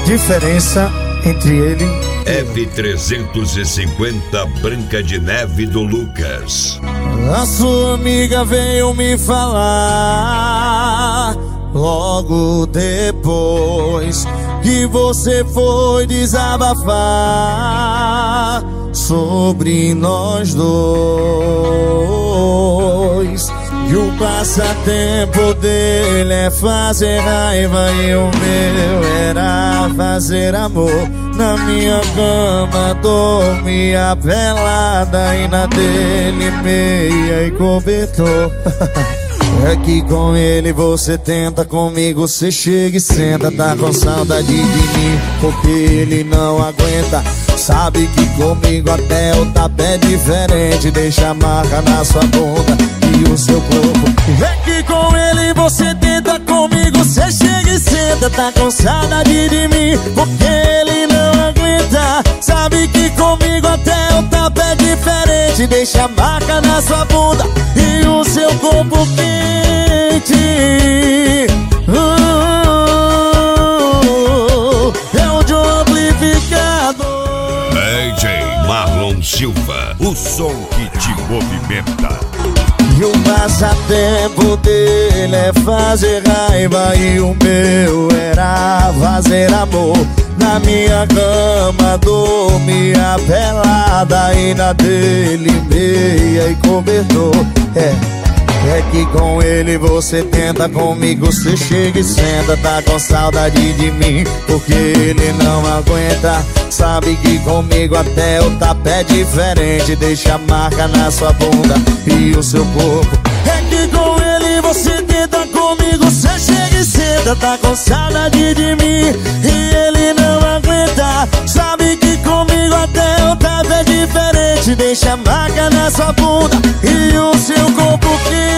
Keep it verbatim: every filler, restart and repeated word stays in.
diferença entre ele e F trezentos e cinquenta Branca de Neve do Lucas. A sua amiga veio me falar logo depois que você foi desabafar sobre nós dois. E o passatempo dele é fazer raiva e o meu era fazer amor. Na minha cama dormia pelada e na dele meia e cobertor. É que com ele você tenta, comigo você chega e senta. Tá com saudade de mim porque ele não aguenta. Sabe que comigo até o tapa é diferente. Deixa a marca na sua bunda e o seu corpo. É que com ele você tenta, comigo você chega e senta. Tá com saudade de mim porque ele não aguenta. Sabe que comigo até o tapa é diferente. Deixa a marca na sua bunda e o seu corpo quente. uh, É o de um amplificador. D J Marlon Silva, o som que te movimenta. E o passatempo dele é fazer raiva e o meu era fazer amor. Na minha cama dormia pelada e na dele meia e cobertor. É, é que com ele você tenta, comigo você chega e senta. Tá com saudade de mim porque ele não aguenta. Sabe que comigo até o tapa é diferente. Deixa a marca na sua bunda e o seu corpo. É que com ele você tenta, comigo você chega e senta. Tá com saudade de mim e ele não aguenta. Sabe que comigo até o tapa é diferente. Deixa a marca na sua bunda e o seu corpo quente.